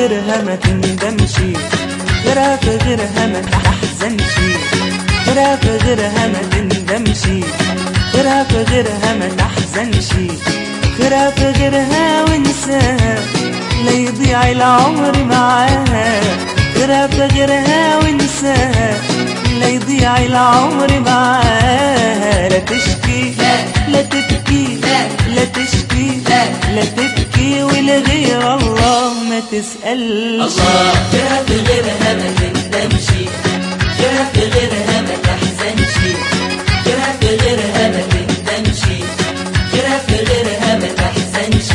غيرها ما تندمش، غيرها في غيرها ما تحزنش، غيرها في غيرها ما تندمش، غيرها في غيرها ما تحزنش، غيرها في غيرها وانساها لا يضيع العمر معاها، غيرها في غيرها وانساها لا يضيع العمر معاها. لا تشكي لا تبكي لا تشكي لا تبكي ولغير الله ما تسألش. الله غيرها في غيرها ما تندمش، غيرها في غيرها ما تحزنش، غيرها في غيرها ما تندمش، غيرها في غيرها ما تحزنش.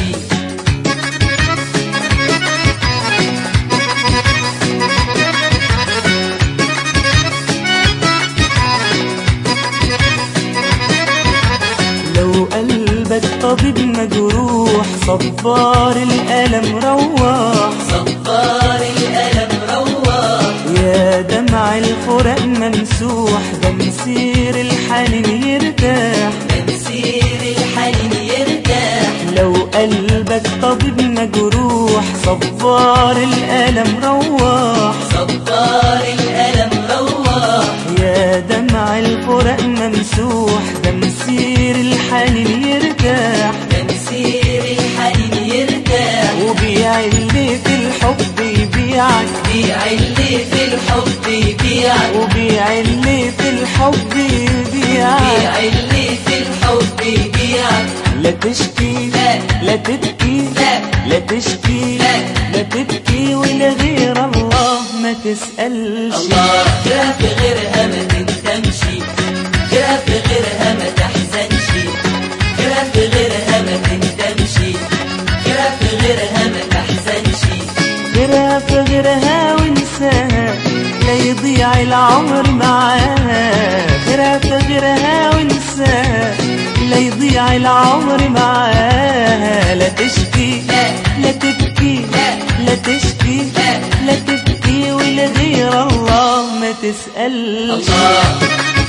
لو قلبك طبيب مجروح صبار الألم روح، صبار الألم روح، يا دمع الفراق ممسوح ده مسير الحنين يرتاح، ده مسير الحنين يرتاح. لو قلبك طبيب مجروح صبار الألم روح، صبار الألم روح، يا دمع الفراق ممسوح ده مسير الحنين يرتاح، ده مسير الحنين يرتاح. وبيع اللي في الحب يبيعك، بيع اللي في الحب يبيعك، وبيع اللي في الحب يبيعك، بيع اللي في الحب يبيعك. لا تشكي لا تبكي لا تشكي لا تبكي ولغير الله ما تسألش. الله غيرها في غيرها ما تندمش، غيرها في غيرها ما تحزنش، غيرها في غيرها ما تندمش، غيرها في غيرها ما تحزنش. غيرها في غيرها وانساها لا يضيع العمر معاها، غيرها في غيرها وانساها لا يضيع العمر معاها. لا تشكي لا تبكي لا تشكي لا تبكي ولغير الله ما تسألش. الله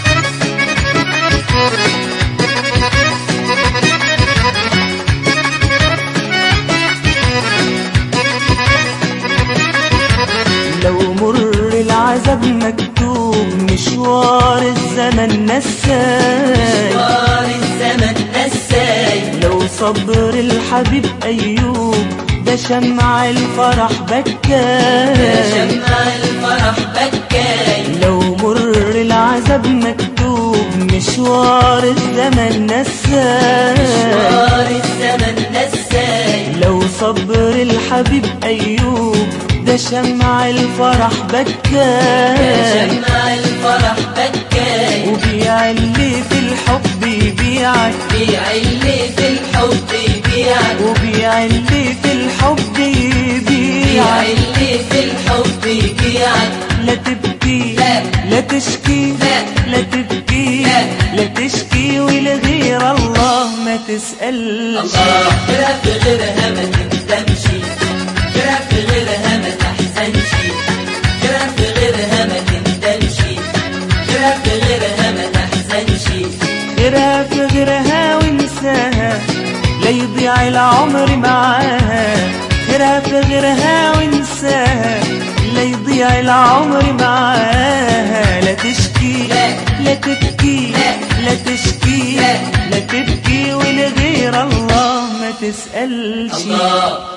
لو مر العذاب مكتوب مشوار الزمن نساي، مشوار الزمن نساي، لو صبر الحبيب أيوب ده شمع الفرح بكاي، شمع الفرح بكاي. لو مر العذاب مكتوب مشوار الزمن نساي، مشوار الزمن نساي، لو صبر الحبيب أيوب ده شمع الفرح بكاي، شمع الفرح بكاي. وبيع اللي في الحب يبيعك، بيع اللي في الحب يبيعك، وبيع اللي في الحب بيع يبيعك. اللي في الحب يبيعك. لا تبكي لا تشكي لا تبكي لا تشكي ولغير الله ما تسألش. الله غيرها في غيرها ما تندمش، غيرها في غيرها ما تحزنش، غيرها في غيرها ما تندمش، غيرها في غيرها ما تحزنش. غيرها في غيرها وانساها لا يضيع العمر معاها، غيرها في غيرها وانساها لا يضيع العمر معاها. لا تشكي لا تبكي لا تشكي لا تبكي ولغير الله ما تسألش. الله